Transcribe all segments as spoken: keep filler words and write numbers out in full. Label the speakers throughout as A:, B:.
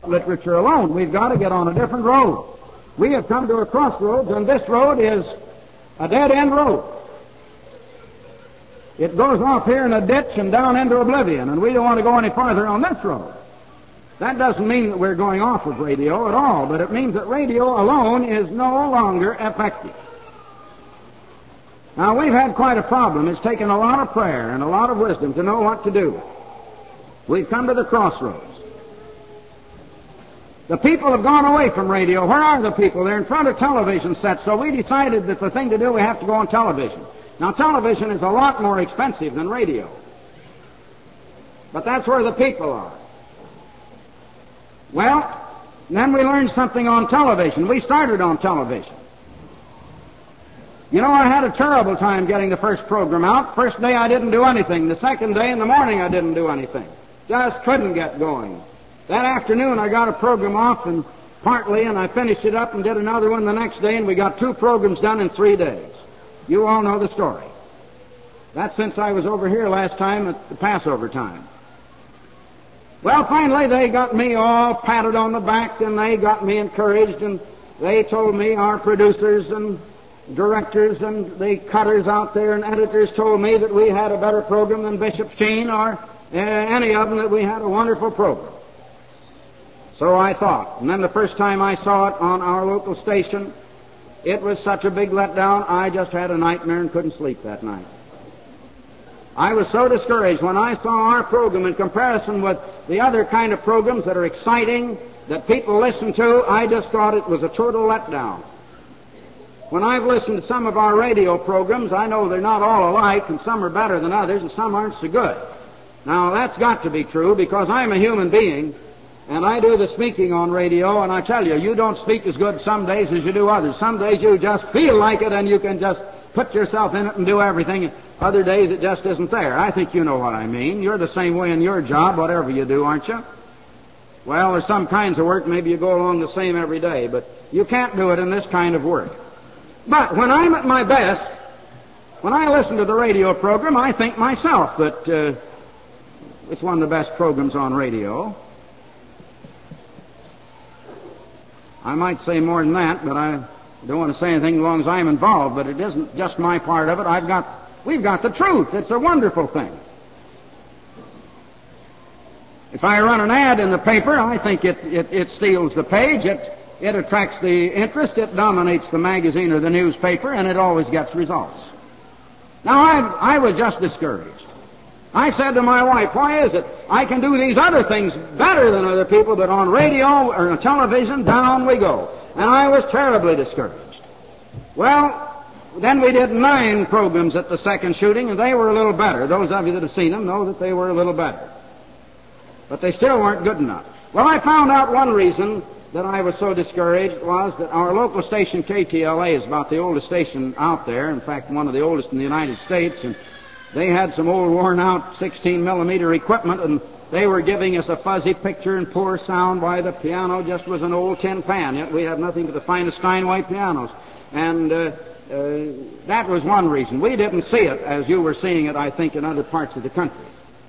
A: literature alone. We've got to get on a different road. We have come to a crossroads, and this road is a dead-end road. It goes off here in a ditch and down into oblivion, and we don't want to go any farther on this road. That doesn't mean that we're going off of radio at all, but it means that radio alone is no longer effective. Now, we've had quite a problem. It's taken a lot of prayer and a lot of wisdom to know what to do. We've come to the crossroads. The people have gone away from radio. Where are the people? They're in front of television sets, so we decided that the thing to do, we have to go on television. Now, television is a lot more expensive than radio. But that's where the people are. Well, then we learned something on television. We started on television. You know, I had a terrible time getting the first program out. First day I didn't do anything. The second day in the morning I didn't do anything. Just couldn't get going. That afternoon I got a program off and partly, and I finished it up and did another one the next day, and we got two programs done in three days. You all know the story. That's since I was over here last time at the Passover time. Well, finally they got me all patted on the back, and they got me encouraged, and they told me, our producers and directors and the cutters out there and editors told me that we had a better program than Bishop Sheen or uh, any of them, that we had a wonderful program. So I thought. And then the first time I saw it on our local station, it was such a big letdown, I just had a nightmare and couldn't sleep that night. I was so discouraged when I saw our program in comparison with the other kind of programs that are exciting, that people listen to. I just thought it was a total letdown. When I've listened to some of our radio programs, I know they're not all alike, and some are better than others, and some aren't so good. Now, that's got to be true, because I'm a human being, and I do the speaking on radio, and I tell you, you don't speak as good some days as you do others. Some days you just feel like it, and you can just put yourself in it and do everything. Other days it just isn't there. I think you know what I mean. You're the same way in your job, whatever you do, aren't you? Well, there's some kinds of work, maybe you go along the same every day, but you can't do it in this kind of work. But when I'm at my best, when I listen to the radio program, I think myself that uh, it's one of the best programs on radio. I might say more than that, but I don't want to say anything as long as I'm involved. But it isn't just my part of it. I've got, we've got the truth. It's a wonderful thing. If I run an ad in the paper, I think it, it, it steals the page. It It attracts the interest, it dominates the magazine or the newspaper, and it always gets results. Now, I, I was just discouraged. I said to my wife, why is it I can do these other things better than other people, but on radio or on television, down we go. And I was terribly discouraged. Well, then we did nine programs at the second shooting, and they were a little better. Those of you that have seen them know that they were a little better. But they still weren't good enough. Well, I found out one reason that I was so discouraged was that our local station, K T L A, is about the oldest station out there. In fact, one of the oldest in the United States. And they had some old worn-out sixteen millimeter equipment, and they were giving us a fuzzy picture and poor sound. Why, the piano just was an old tin pan. Yet we have nothing but the finest Steinway pianos. And uh, uh, that was one reason. We didn't see it as you were seeing it, I think, in other parts of the country.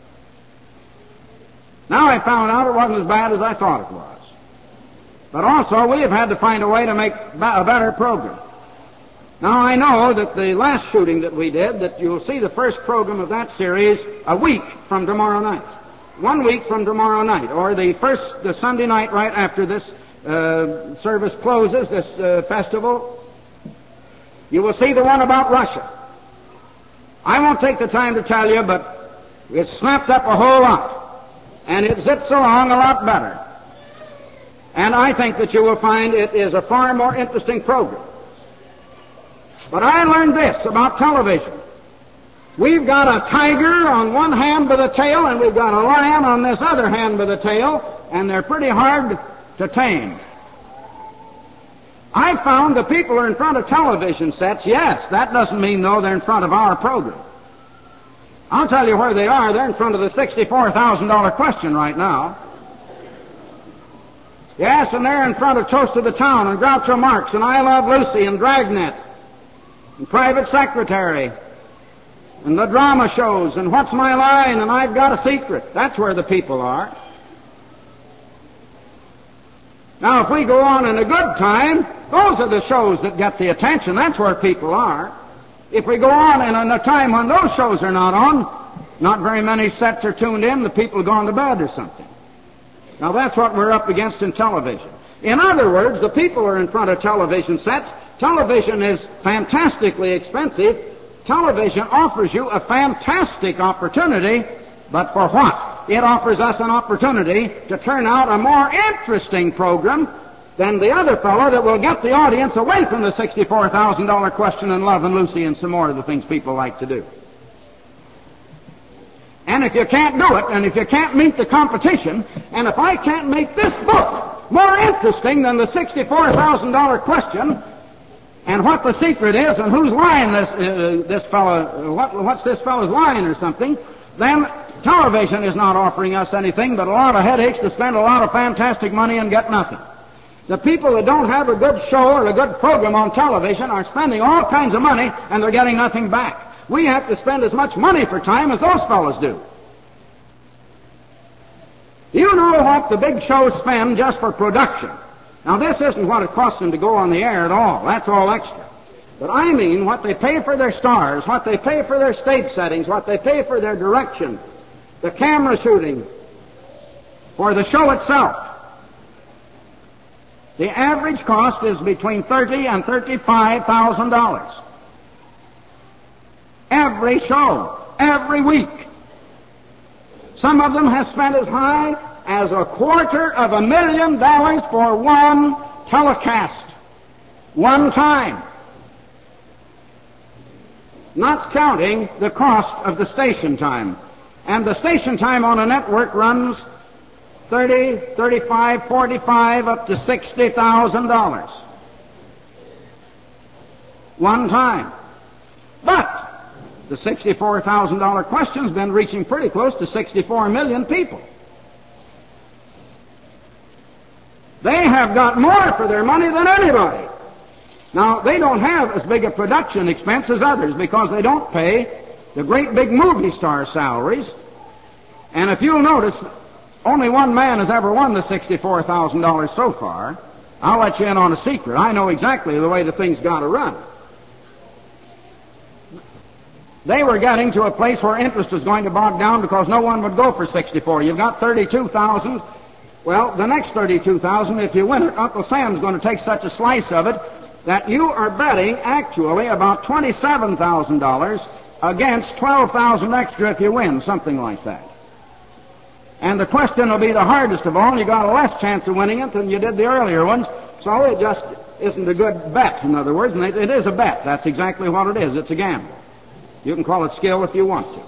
A: Now I found out it wasn't as bad as I thought it was. But also, we have had to find a way to make a better program. Now, I know that the last shooting that we did, that you'll see the first program of that series a week from tomorrow night. One week from tomorrow night, or the first, the Sunday night right after this uh, service closes, this uh, festival, you will see the one about Russia. I won't take the time to tell you, but it's snapped up a whole lot, and it zips along a lot better. And I think that you will find it is a far more interesting program. But I learned this about television. We've got a tiger on one hand by the tail, and we've got a lion on this other hand by the tail, and they're pretty hard to tame. I found the people are in front of television sets. Yes, that doesn't mean, though, they're in front of our program. I'll tell you where they are. They're in front of the sixty-four thousand dollars question right now. Yes, and they're in front of Toast of the Town and Groucho Marx and I Love Lucy and Dragnet and Private Secretary and the drama shows and What's My Line and I've Got a Secret. That's where the people are. Now, if we go on in a good time, those are the shows that get the attention. That's where people are. If we go on in a time when those shows are not on, not very many sets are tuned in, the people have gone to bed or something. Now, that's what we're up against in television. In other words, the people are in front of television sets. Television is fantastically expensive. Television offers you a fantastic opportunity, but for what? It offers us an opportunity to turn out a more interesting program than the other fellow that will get the audience away from the sixty-four thousand dollar question and Love and Lucy and some more of the things people like to do. And if you can't do it, and if you can't meet the competition, and if I can't make this book more interesting than the sixty-four thousand dollar question, and what the secret is, and who's lying this uh, this fellow, what, what's this fellow's lying or something, then television is not offering us anything but a lot of headaches to spend a lot of fantastic money and get nothing. The people that don't have a good show or a good program on television are spending all kinds of money and they're getting nothing back. We have to spend as much money for time as those fellows do. You know what the big shows spend just for production. Now, this isn't what it costs them to go on the air at all. That's all extra. But I mean what they pay for their stars, what they pay for their stage settings, what they pay for their direction, the camera shooting, for the show itself. The average cost is between thirty and thirty-five thousand dollars. Every show, every week. Some of them have spent as high as a quarter of a million dollars for one telecast, one time. Not counting the cost of the station time. And the station time on a network runs thirty, thirty-five, forty-five, up to sixty thousand dollars. One time. But the sixty-four thousand dollar question's been reaching pretty close to sixty-four million people. They have got more for their money than anybody. Now, they don't have as big a production expense as others because they don't pay the great big movie star salaries. And if you'll notice, only one man has ever won the sixty-four thousand dollars so far. I'll let you in on a secret. I know exactly the way the thing's got to run. They were getting to a place where interest was going to bog down because no one would go for sixty-four. You've got thirty-two thousand. Well, the next thirty-two thousand, if you win it, Uncle Sam's going to take such a slice of it that you are betting actually about twenty-seven thousand dollars against twelve thousand dollars extra if you win, something like that. And the question will be the hardest of all. You got a less chance of winning it than you did the earlier ones, so it just isn't a good bet, in other words, and it, it is a bet. That's exactly what it is. It's a gamble. You can call it skill if you want to.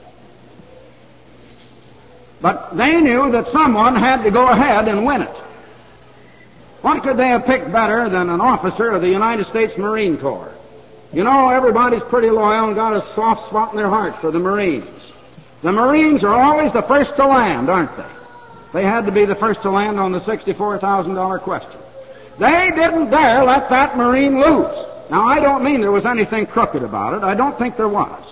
A: But they knew that someone had to go ahead and win it. What could they have picked better than an officer of the United States Marine Corps? You know, everybody's pretty loyal and got a soft spot in their heart for the Marines. The Marines are always the first to land, aren't they? They had to be the first to land on the sixty-four thousand dollar question. They didn't dare let that Marine lose. Now, I don't mean there was anything crooked about it. I don't think there was.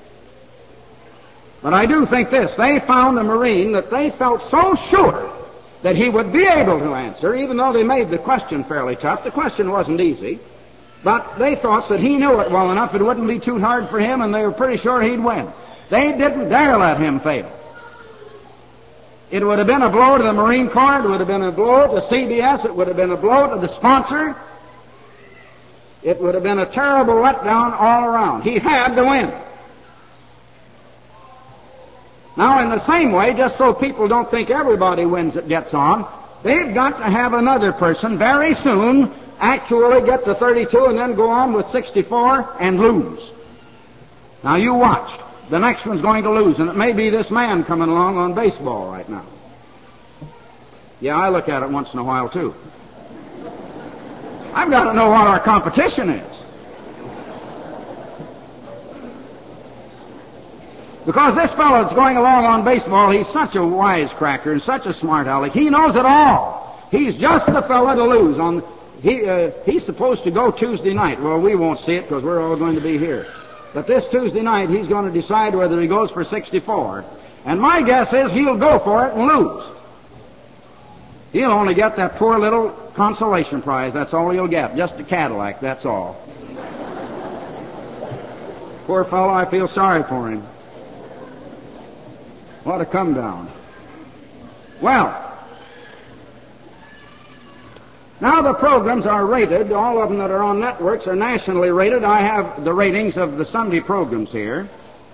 A: But I do think this. They found a Marine that they felt so sure that he would be able to answer, even though they made the question fairly tough. The question wasn't easy. But they thought that he knew it well enough it wouldn't be too hard for him, and they were pretty sure he'd win. They didn't dare let him fail. It would have been a blow to the Marine Corps. It would have been a blow to C B S. It would have been a blow to the sponsor. It would have been a terrible letdown all around. He had to win. Now, in the same way, just so people don't think everybody wins that gets on, they've got to have another person very soon actually get to thirty-two and then go on with sixty-four and lose. Now, you watch. The next one's going to lose, and it may be this man coming along on baseball right now. Yeah, I look at it once in a while, too. I've got to know what our competition is. Because this fellow that's going along on baseball, he's such a wisecracker and such a smart aleck. He knows it all. He's just the fellow to lose. On he uh, He's supposed to go Tuesday night. Well, we won't see it because we're all going to be here. But this Tuesday night, he's going to decide whether he goes for sixty-four. And my guess is he'll go for it and lose. He'll only get that poor little consolation prize. That's all he'll get. Just a Cadillac, that's all. Poor fellow, I feel sorry for him. What a come down. Well, now the programs are rated. All of them that are on networks are nationally rated. I have the ratings of the Sunday programs here.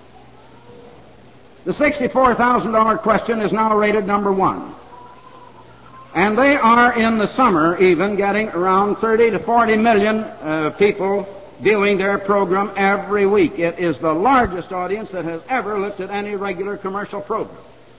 A: The sixty-four thousand dollars question is now rated number one. And they are in the summer even getting around thirty to forty million uh, people viewing their program every week. It is the largest audience that has ever looked at any regular commercial program.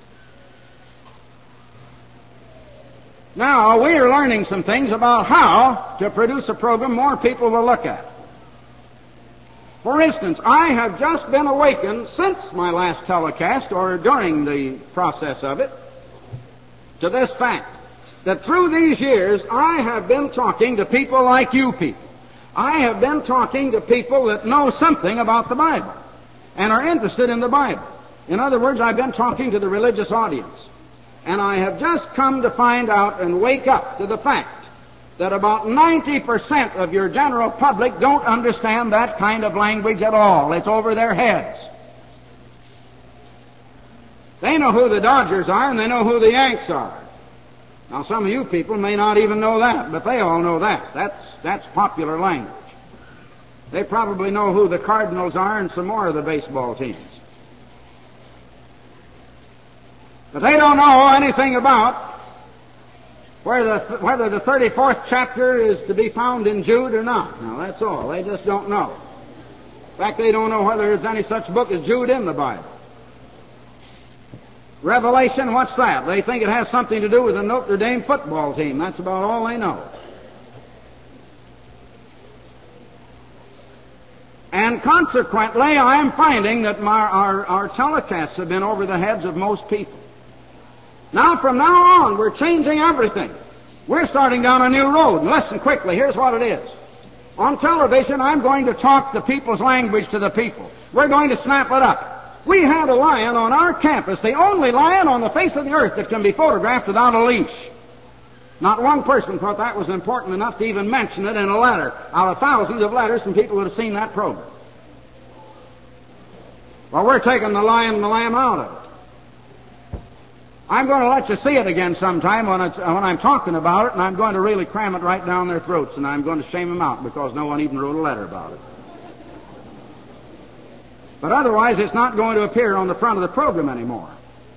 A: Now, we are learning some things about how to produce a program more people will look at. For instance, I have just been awakened since my last telecast, or during the process of it, to this fact, that through these years I have been talking to people like you people. I have been talking to people that know something about the Bible and are interested in the Bible. In other words, I've been talking to the religious audience. And I have just come to find out and wake up to the fact that about ninety percent of your general public don't understand that kind of language at all. It's over their heads. They know who the Dodgers are and they know who the Yanks are. Now, some of you people may not even know that, but they all know that. That's, that's popular language. They probably know who the Cardinals are and some more of the baseball teams. But they don't know anything about where the, whether the thirty-fourth chapter is to be found in Jude or not. Now, that's all. They just don't know. In fact, they don't know whether there's any such book as Jude in the Bible. Revelation, what's that? They think it has something to do with the Notre Dame football team. That's about all they know. And consequently, I am finding that my, our, our telecasts have been over the heads of most people. Now, from now on, we're changing everything. We're starting down a new road. And listen quickly, here's what it is. On television, I'm going to talk the people's language to the people. We're going to snap it up. We had a lion on our campus, the only lion on the face of the earth that can be photographed without a leash. Not one person thought that was important enough to even mention it in a letter out of thousands of letters from people who had seen that program. Well, we're taking the lion and the lamb out of it. I'm going to let you see it again sometime when, it's, when I'm talking about it, and I'm going to really cram it right down their throats, and I'm going to shame them out because no one even wrote a letter about it. But otherwise, it's not going to appear on the front of the program anymore.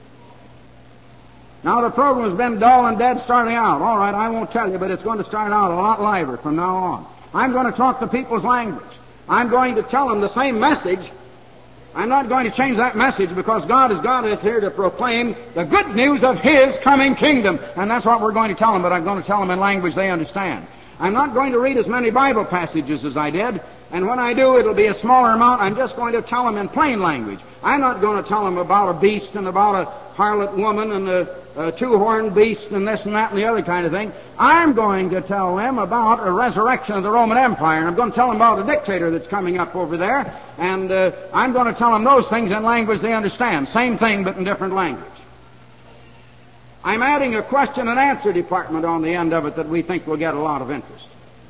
A: Now, the program has been dull and dead starting out. All right, I won't tell you, but it's going to start out a lot liver from now on. I'm going to talk the people's language. I'm going to tell them the same message. I'm not going to change that message because God has got us here to proclaim the good news of His coming kingdom. And that's what we're going to tell them, but I'm going to tell them in language they understand. I'm not going to read as many Bible passages as I did, and when I do, it'll be a smaller amount. I'm just going to tell them in plain language. I'm not going to tell them about a beast and about a harlot woman and a, a two-horned beast and this and that and the other kind of thing. I'm going to tell them about a resurrection of the Roman Empire, and I'm going to tell them about a dictator that's coming up over there, and uh, I'm going to tell them those things in language they understand. Same thing, but in different language. I'm adding a question and answer department on the end of it that we think will get a lot of interest.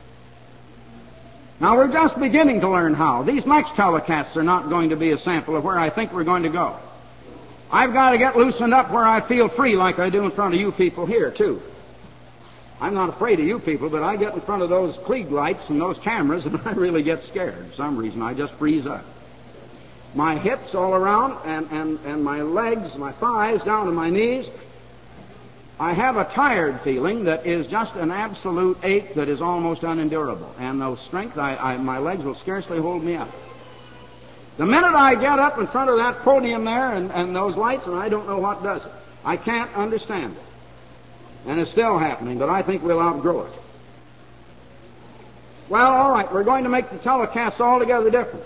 A: Now, we're just beginning to learn how. These next telecasts are not going to be a sample of where I think we're going to go. I've got to get loosened up where I feel free like I do in front of you people here, too. I'm not afraid of you people, but I get in front of those Klieg lights and those cameras and I really get scared for some reason. I just freeze up. My hips all around and, and, and my legs, my thighs down to my knees. I have a tired feeling that is just an absolute ache that is almost unendurable. And no strength, I, I, my legs will scarcely hold me up. The minute I get up in front of that podium there and, and those lights, and I don't know what does it. I can't understand it. And it's still happening, but I think we'll outgrow it. Well, all right, we're going to make the telecasts altogether different.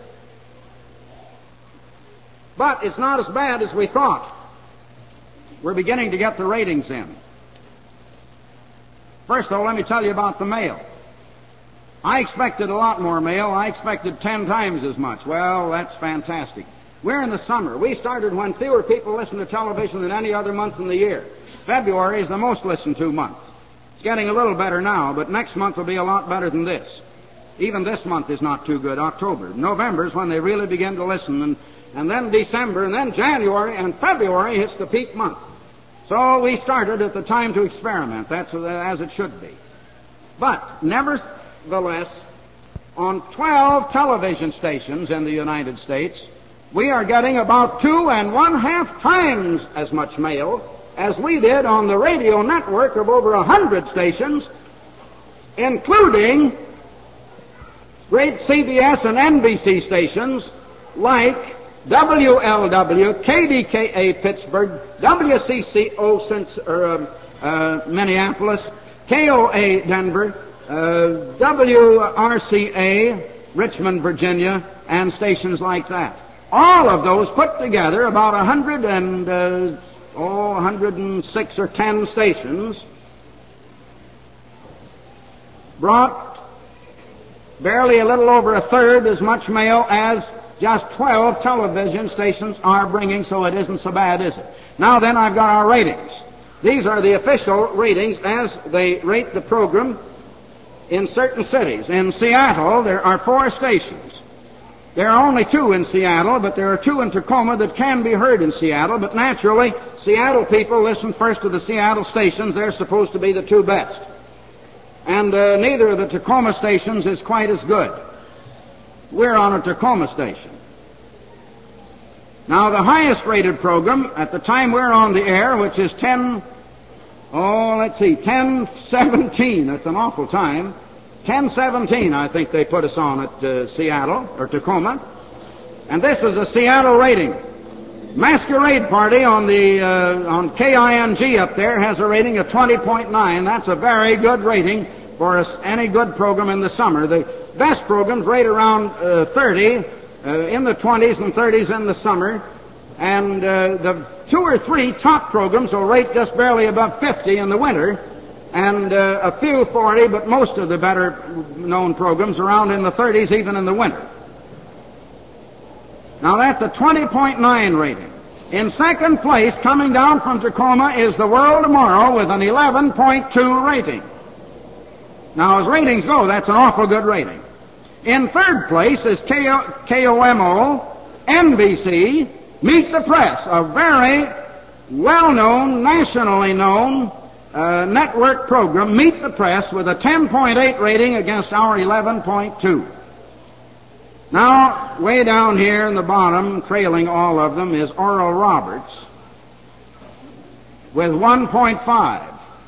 A: But it's not as bad as we thought. We're beginning to get the ratings in. First, though, let me tell you about the mail. I expected a lot more mail. I expected ten times as much. Well, that's fantastic. We're in the summer. We started when fewer people listen to television than any other month in the year. February is the most listened to month. It's getting a little better now, but next month will be a lot better than this. Even this month is not too good, October. November is when they really begin to listen, and, and then December, and then January, and February hits the peak month. So we started at the time to experiment. That's as it should be. But, nevertheless, on twelve television stations in the United States, we are getting about two and one-half times as much mail as we did on the radio network of over a hundred stations, including great C B S and N B C stations like W L W, K D K A Pittsburgh, W C C O or, uh, uh, Minneapolis, K O A Denver, uh, W R C A Richmond, Virginia, and stations like that. All of those put together, about a hundred and uh, oh, one hundred and six or ten stations, brought barely a little over a third as much mail as just twelve television stations are bringing, so it isn't so bad, is it? Now then, I've got our ratings. These are the official ratings as they rate the program in certain cities. In Seattle, there are four stations. There are only two in Seattle, but there are two in Tacoma that can be heard in Seattle, but naturally, Seattle people listen first to the Seattle stations. They're supposed to be the two best. And uh, neither of the Tacoma stations is quite as good. We're on a Tacoma station. Now, the highest rated program at the time we're on the air, which is ten, oh, let's see, ten seventeen, that's an awful time, ten seventeen, I think they put us on at uh, Seattle, or Tacoma. And this is a Seattle rating. Masquerade Party on the uh, on K I N G up there has a rating of twenty point nine. That's a very good rating for us, any good program in the summer. The best programs rate around uh, thirty, uh, in the twenties and thirties in the summer. And uh, the two or three top programs will rate just barely above fifty in the winter, and uh, a few forty, but most of the better-known programs around in the thirties, even in the winter. Now, that's a twenty point nine rating. In second place, coming down from Tacoma, is The World Tomorrow with an eleven point two rating. Now, as ratings go, that's an awful good rating. In third place is K O M O, N B C, Meet the Press, a very well-known, nationally known uh, network program, Meet the Press, with a ten point eight rating against our eleven point two. Now, way down here in the bottom, trailing all of them, is Oral Roberts with one point five.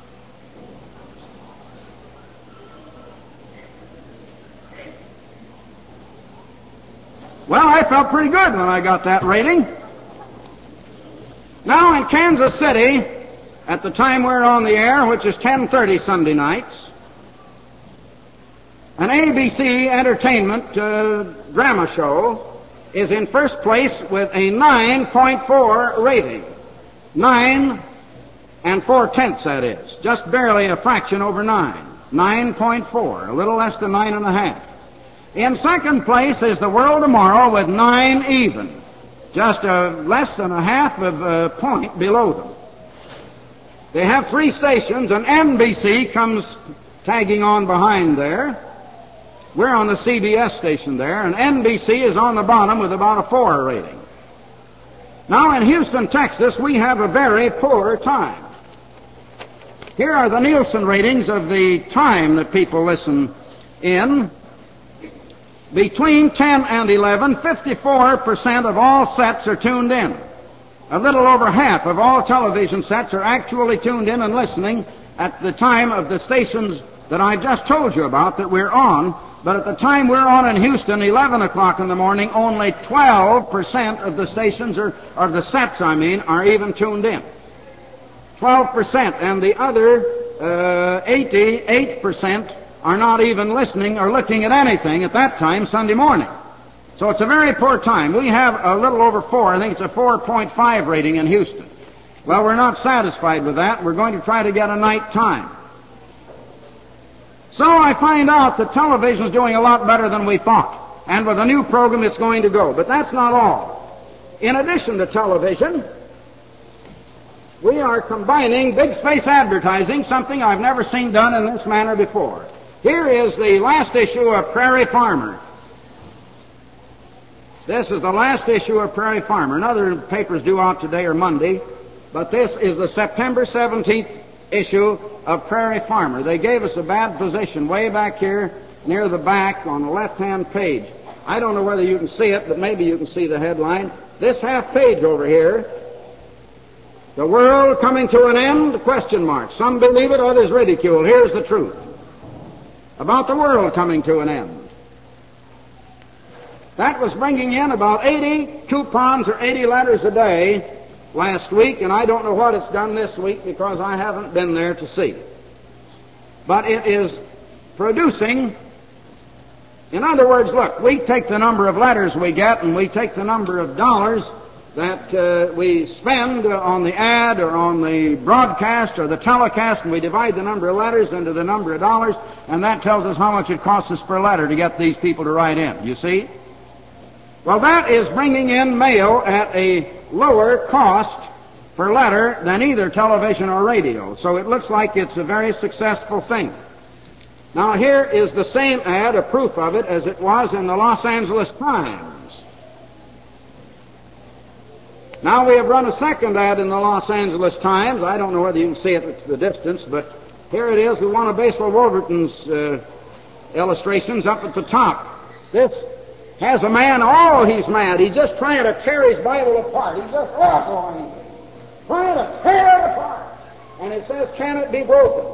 A: Well, I felt pretty good when I got that rating. Now, in Kansas City, at the time we're on the air, which is ten thirty Sunday nights, an A B C entertainment uh, drama show is in first place with a nine point four rating. Nine and four-tenths, that is. Just barely a fraction over nine. Nine point four, a little less than nine and a half. In second place is The World Tomorrow with nine even. Just a, less than a half of a point below them. They have three stations, and N B C comes tagging on behind there. We're on the C B S station there, and N B C is on the bottom with about a four rating. Now, in Houston, Texas, we have a very poor time. Here are the Nielsen ratings of the time that people listen in. Between ten and eleven, fifty-four percent of all sets are tuned in. A little over half of all television sets are actually tuned in and listening at the time of the stations that I just told you about that we're on. But at the time we're on in Houston, eleven o'clock in the morning, only twelve percent of the stations, or, or the sets, I mean, are even tuned in. twelve percent. And the other uh, eighty-eight percent are not even listening or looking at anything at that time Sunday morning. So it's a very poor time. We have a little over four. I think it's a four point five rating in Houston. Well, we're not satisfied with that. We're going to try to get a night time. So I find out that television's doing a lot better than we thought. And with a new program, it's going to go. But that's not all. In addition to television, we are combining big space advertising, something I've never seen done in this manner before. Here is the last issue of Prairie Farmer. This is the last issue of Prairie Farmer. And other papers due out today or Monday, but this is the September seventeenth issue of Prairie Farmer. They gave us a bad position way back here near the back on the left-hand page. I don't know whether you can see it, but maybe you can see the headline. This half page over here, "The World Coming to an End?" Question mark. Some believe it, others ridicule. Here's the truth about the world coming to an end. That was bringing in about eighty coupons or eighty letters a day last week, and I don't know what it's done this week because I haven't been there to see. But it is producing, in other words, look, we take the number of letters we get and we take the number of dollars that uh, we spend on the ad or on the broadcast or the telecast, and we divide the number of letters into the number of dollars, and that tells us how much it costs us per letter to get these people to write in. You see? Well, that is bringing in mail at a lower cost per letter than either television or radio. So it looks like it's a very successful thing. Now, here is the same ad, a proof of it, as it was in the Los Angeles Times. Now we have run a second ad in the Los Angeles Times. I don't know whether you can see it at the distance, but here it is with one of Basil Wolverton's uh, illustrations up at the top. This has a man, oh, he's mad. He's just trying to tear his Bible apart. He's just awful, trying to tear it apart. And it says, can it be broken?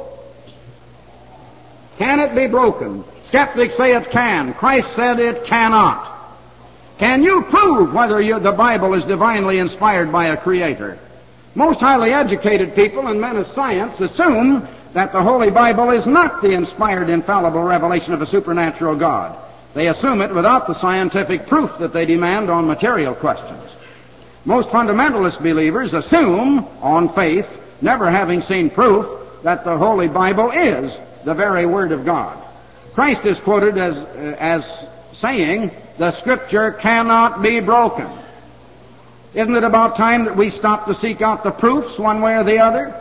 A: Can it be broken? Skeptics say it can. Christ said it cannot. Can you prove whether you, the Bible is divinely inspired by a creator? Most highly educated people and men of science assume that the Holy Bible is not the inspired, infallible revelation of a supernatural God. They assume it without the scientific proof that they demand on material questions. Most fundamentalist believers assume, on faith, never having seen proof, that the Holy Bible is the very Word of God. Christ is quoted as, uh, as saying, the Scripture cannot be broken. Isn't it about time that we stop to seek out the proofs one way or the other?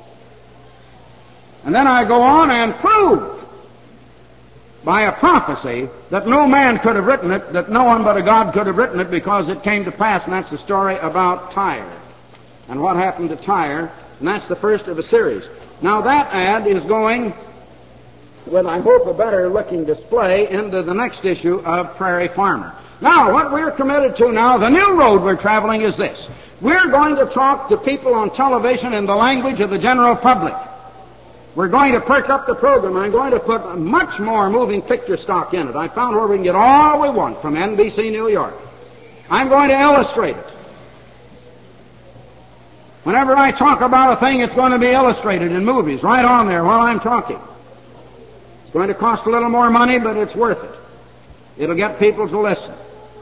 A: And then I go on and prove by a prophecy that no man could have written it, that no one but a God could have written it, because it came to pass, and that's the story about Tyre and what happened to Tyre, and that's the first of a series. Now that ad is going with, I hope, a better looking display into the next issue of Prairie Farmer. Now, what we're committed to now, the new road we're traveling is this. We're going to talk to people on television in the language of the general public. We're going to perk up the program. I'm going to put much more moving picture stock in it. I found where we can get all we want from N B C New York. I'm going to illustrate it. Whenever I talk about a thing, it's going to be illustrated in movies, right on there while I'm talking. It's going to cost a little more money, but it's worth it. It'll get people to listen.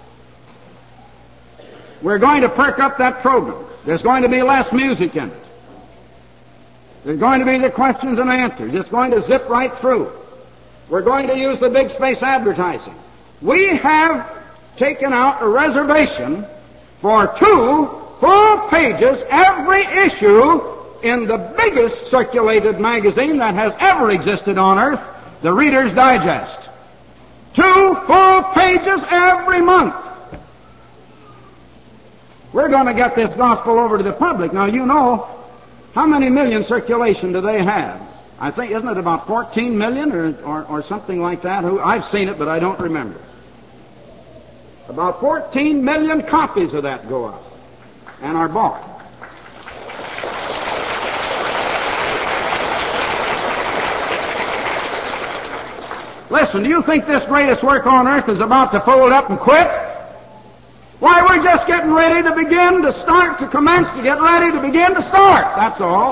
A: We're going to perk up that program. There's going to be less music in it. There's going to be the questions and answers. It's going to zip right through. We're going to use the big space advertising. We have taken out a reservation for two full pages every issue in the biggest circulated magazine that has ever existed on earth, the Reader's Digest. Two full pages every month. We're going to get this gospel over to the public. Now, you know, how many million circulation do they have? I think, isn't it about fourteen million or, or, or something like that? Who, I've seen it, but I don't remember. About fourteen million copies of that go out and are bought. Listen, do you think this greatest work on earth is about to fold up and quit? Why, we're just getting ready to begin to start, to commence, to get ready to begin to start. That's all.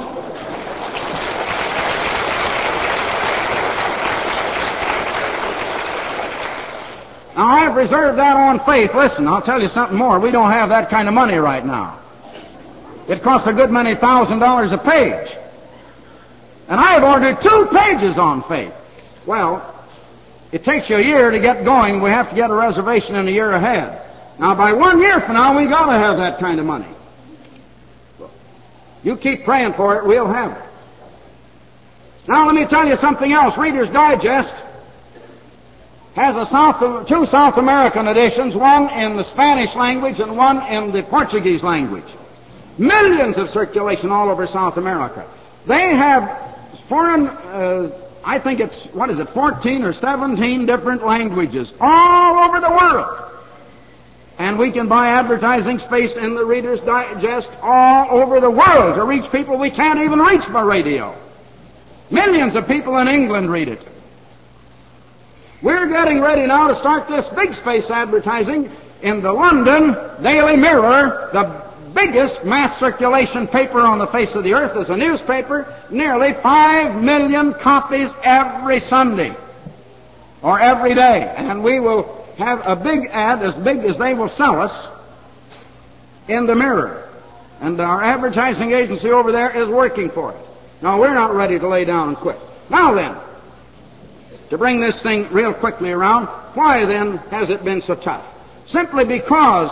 A: Now, I've reserved that on faith. Listen, I'll tell you something more. We don't have that kind of money right now. It costs a good many thousand dollars a page. And I've ordered two pages on faith. Well, it takes you a year to get going. We have to get a reservation in a year ahead. Now, by one year from now, we got to have that kind of money. You keep praying for it, we'll have it. Now let me tell you something else. Reader's Digest has a South, two South American editions, one in the Spanish language and one in the Portuguese language. Millions of circulation all over South America. They have foreign, uh, I think it's, what is it, fourteen or seventeen different languages all over the world. And we can buy advertising space in the Reader's Digest all over the world to reach people we can't even reach by radio. Millions of people in England read it. We're getting ready now to start this big space advertising in the London Daily Mirror, the biggest mass circulation paper on the face of the earth as a newspaper, nearly five million copies every Sunday or every day. And we will have a big ad, as big as they will sell us, in the Mirror. And our advertising agency over there is working for it. Now, we're not ready to lay down and quit. Now then, to bring this thing real quickly around, why then has it been so tough? Simply because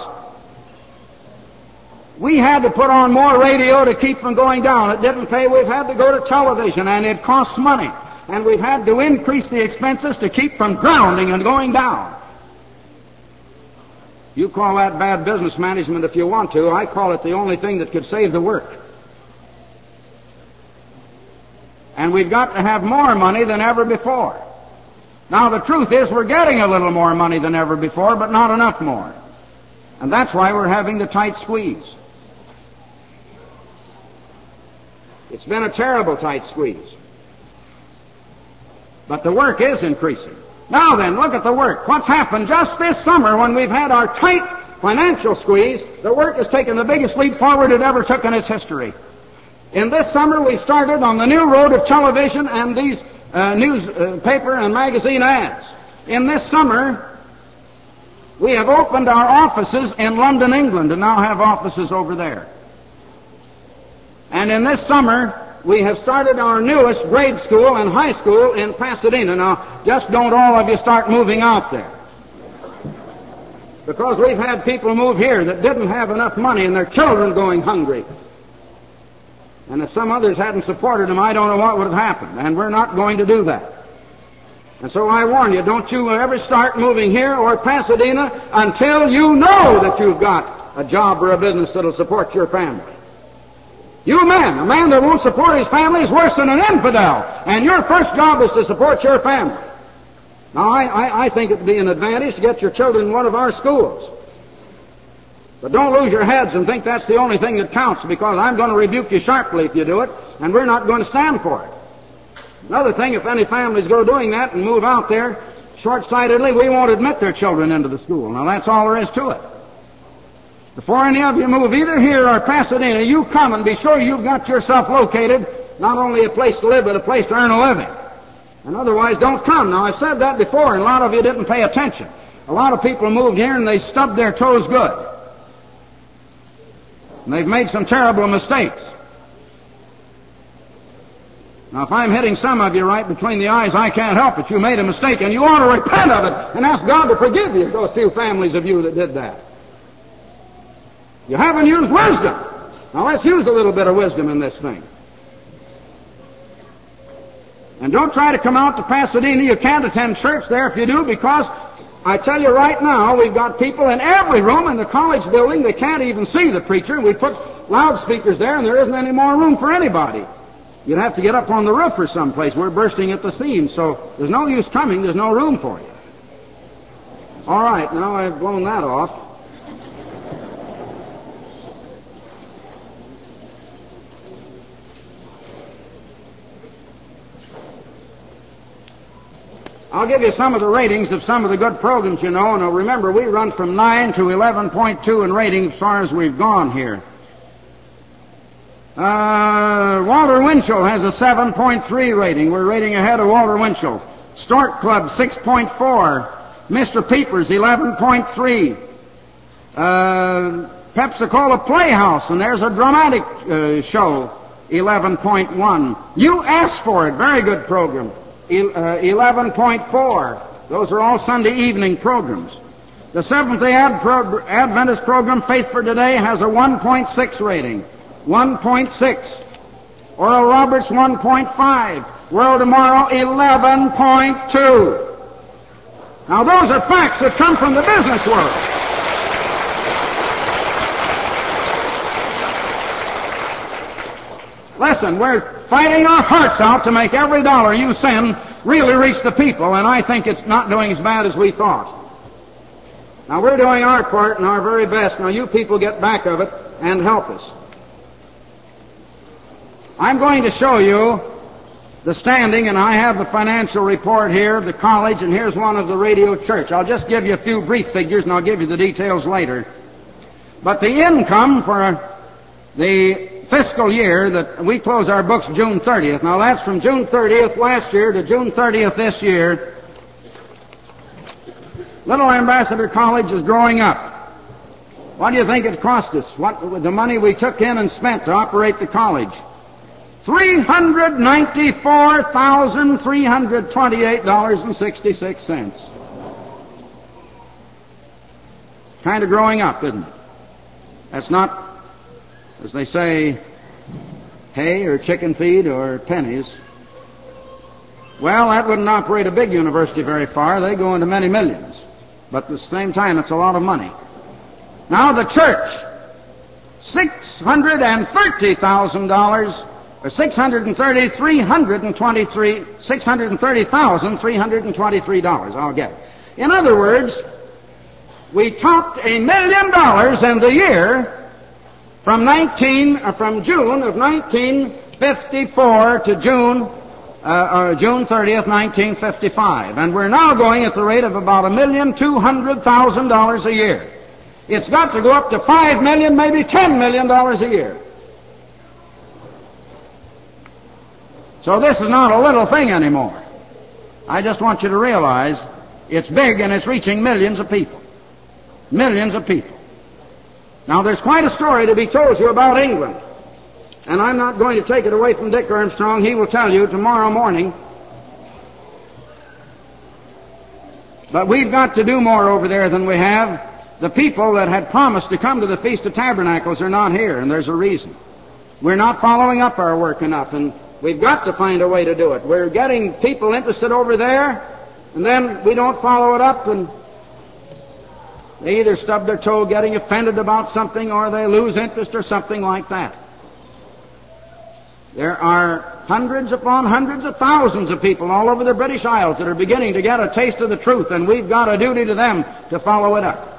A: we had to put on more radio to keep from going down. It didn't pay. We've had to go to television, and it costs money. And we've had to increase the expenses to keep from grounding and going down. You call that bad business management if you want to. I call it the only thing that could save the work. And we've got to have more money than ever before. Now, the truth is we're getting a little more money than ever before, but not enough more. And that's why we're having the tight squeeze. It's been a terrible tight squeeze. But the work is increasing. Now then, look at the work. What's happened just this summer when we've had our tight financial squeeze? The work has taken the biggest leap forward it ever took in its history. In this summer, we started on the new road of television and these uh, newspaper and magazine ads. In this summer, we have opened our offices in London, England, and now have offices over there. And in this summer, we have started our newest grade school and high school in Pasadena. Now, just don't all of you start moving out there. Because we've had people move here that didn't have enough money and their children going hungry. And if some others hadn't supported them, I don't know what would have happened. And we're not going to do that. And so I warn you, don't you ever start moving here or Pasadena until you know that you've got a job or a business that'll support your family. You men, a man that won't support his family is worse than an infidel. And your first job is to support your family. Now, I, I, I think it would be an advantage to get your children in one of our schools. But don't lose your heads and think that's the only thing that counts, because I'm going to rebuke you sharply if you do it, and we're not going to stand for it. Another thing, if any families go doing that and move out there short-sightedly, we won't admit their children into the school. Now, that's all there is to it. Before any of you move, either here or Pasadena, you come and be sure you've got yourself located, not only a place to live, but a place to earn a living. And otherwise, don't come. Now, I've said that before, and a lot of you didn't pay attention. A lot of people moved here, and they stubbed their toes good. And they've made some terrible mistakes. Now, if I'm hitting some of you right between the eyes, I can't help it. You made a mistake, and you ought to repent of it and ask God to forgive you, those few families of you that did that. You haven't used wisdom. Now, let's use a little bit of wisdom in this thing. And don't try to come out to Pasadena. You can't attend church there if you do, because I tell you right now, we've got people in every room in the college building. They can't even see the preacher. We put loudspeakers there, and there isn't any more room for anybody. You'd have to get up on the roof or someplace. We're bursting at the seams, so there's no use coming. There's no room for you. All right, now I've blown that off. I'll give you some of the ratings of some of the good programs, you know. Now, remember, we run from nine to eleven point two in rating as far as we've gone here. Uh, Walter Winchell has a seven point three rating. We're rating ahead of Walter Winchell. Stork Club, six point four. Mister Peepers, eleven point three. Uh, Pepsi-Cola Playhouse, and there's a dramatic uh, show, eleven point one. You Asked For It, very good program. eleven point four. Those are all Sunday evening programs. The Seventh-day Ad Pro- Adventist program, Faith for Today, has a one point six rating. one point six. Oral Roberts, one point five. World Tomorrow, eleven point two. Now, those are facts that come from the business world. Listen, we're fighting our hearts out to make every dollar you send really reach the people, and I think it's not doing as bad as we thought. Now, we're doing our part and our very best. Now, you people get back of it and help us. I'm going to show you the standing, and I have the financial report here of the college, and here's one of the radio church. I'll just give you a few brief figures, and I'll give you the details later. But the income for the fiscal year that we close our books June thirtieth. Now, that's from June thirtieth last year to June thirtieth this year. Little Ambassador College is growing up. What do you think it cost us? What the money we took in and spent to operate the college? three hundred ninety-four thousand three hundred twenty-eight dollars and sixty-six cents. Kind of growing up, isn't it? That's not, as they say, hay or chicken feed or pennies. Well, that wouldn't operate a big university very far. They go into many millions. But at the same time, it's a lot of money. Now, the church, six hundred thirty thousand dollars, or six hundred thirty thousand three hundred twenty-three, six hundred thirty thousand three hundred twenty-three dollars. I'll get it. In other words, we topped a million dollars in the year from nineteen, uh, from June of nineteen fifty-four to June, uh, or June thirtieth, nineteen fifty-five, and we're now going at the rate of about a million two hundred thousand dollars a year. It's got to go up to five million, maybe ten million dollars a year. So this is not a little thing anymore. I just want you to realize it's big and it's reaching millions of people. Millions of people. Now, there's quite a story to be told you about England. And I'm not going to take it away from Dick Armstrong. He will tell you tomorrow morning. But we've got to do more over there than we have. The people that had promised to come to the Feast of Tabernacles are not here, and there's a reason. We're not following up our work enough, and we've got to find a way to do it. We're getting people interested over there, and then we don't follow it up, and they either stub their toe getting offended about something, or they lose interest, or something like that. There are hundreds upon hundreds of thousands of people all over the British Isles that are beginning to get a taste of the truth, and we've got a duty to them to follow it up.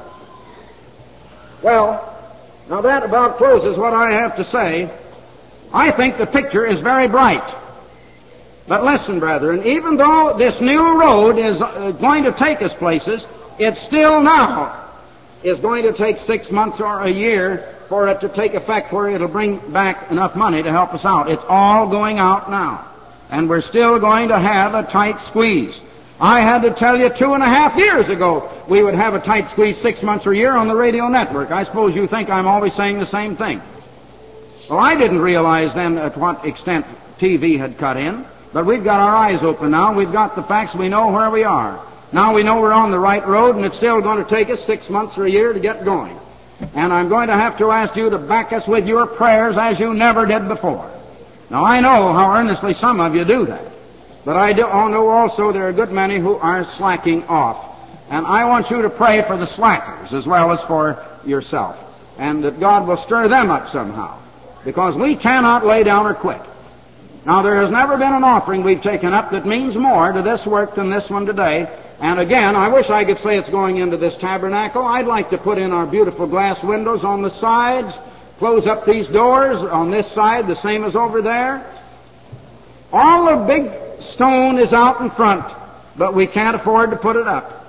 A: Well, now that about closes what I have to say. I think the picture is very bright. But listen, brethren, even though this new road is going to take us places, it still now is going to take six months or a year for it to take effect where it'll bring back enough money to help us out. It's all going out now. And we're still going to have a tight squeeze. I had to tell you two and a half years ago we would have a tight squeeze six months or a year on the radio network. I suppose you think I'm always saying the same thing. Well, I didn't realize then at what extent T V had cut in, but we've got our eyes open now. We've got the facts. We know where we are. Now we know we're on the right road, and it's still going to take us six months or a year to get going. And I'm going to have to ask you to back us with your prayers as you never did before. Now, I know how earnestly some of you do that. But I do know also there are a good many who are slacking off. And I want you to pray for the slackers as well as for yourself. And that God will stir them up somehow. Because we cannot lay down or quit. Now, there has never been an offering we've taken up that means more to this work than this one today. And again, I wish I could say it's going into this tabernacle. I'd like to put in our beautiful glass windows on the sides, close up these doors on this side, the same as over there. All the big stone is out in front, but we can't afford to put it up.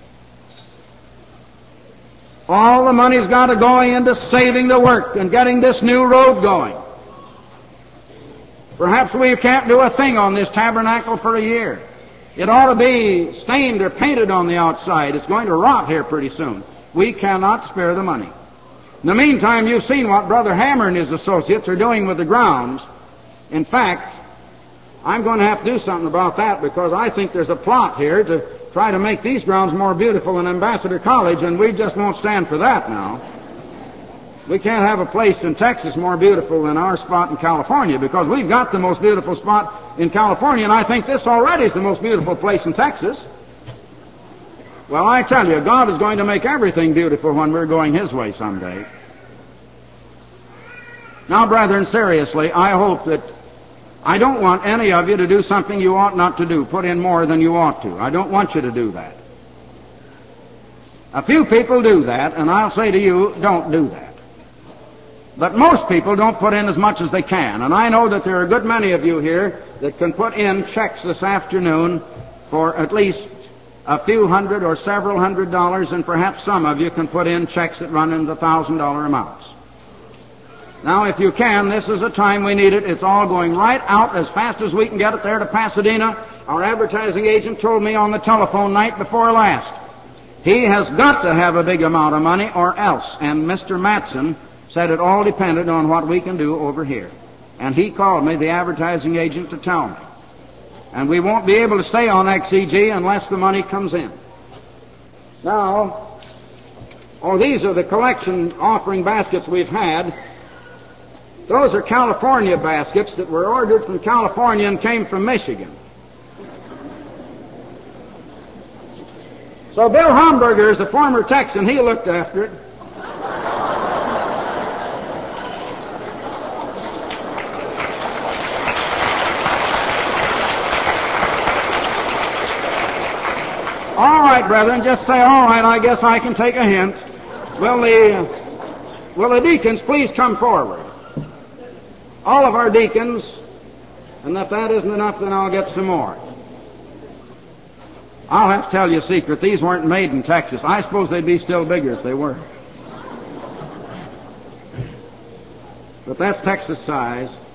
A: All the money's got to go into saving the work and getting this new road going. Perhaps we can't do a thing on this tabernacle for a year. It ought to be stained or painted on the outside. It's going to rot here pretty soon. We cannot spare the money. In the meantime, you've seen what Brother Hammer and his associates are doing with the grounds. In fact, I'm going to have to do something about that because I think there's a plot here to try to make these grounds more beautiful than Ambassador College, and we just won't stand for that now. We can't have a place in Texas more beautiful than our spot in California, because we've got the most beautiful spot in California, and I think this already is the most beautiful place in Texas. Well, I tell you, God is going to make everything beautiful when we're going His way someday. Now, brethren, seriously, I hope that I don't want any of you to do something you ought not to do, put in more than you ought to. I don't want you to do that. A few people do that, and I'll say to you, don't do that. But most people don't put in as much as they can, and I know that there are a good many of you here that can put in checks this afternoon for at least a few hundred or several hundred dollars, and perhaps some of you can put in checks that run into thousand dollar amounts. Now, if you can, this is the time we need it. It's all going right out as fast as we can get it there to Pasadena. Our advertising agent told me on the telephone night before last, he has got to have a big amount of money or else. And Mister Matson said it all depended on what we can do over here. And he called me, the advertising agent, to tell me. And we won't be able to stay on X E G unless the money comes in. Now, oh, these are the collection offering baskets we've had. Those are California baskets that were ordered from California and came from Michigan. So Bill Homburger is a former Texan. He looked after it. All right, brethren, just say, all right, I guess I can take a hint. Will the, will the deacons please come forward? All of our deacons, and if that isn't enough, then I'll get some more. I'll have to tell you a secret. These weren't made in Texas. I suppose they'd be still bigger if they were. But that's Texas size.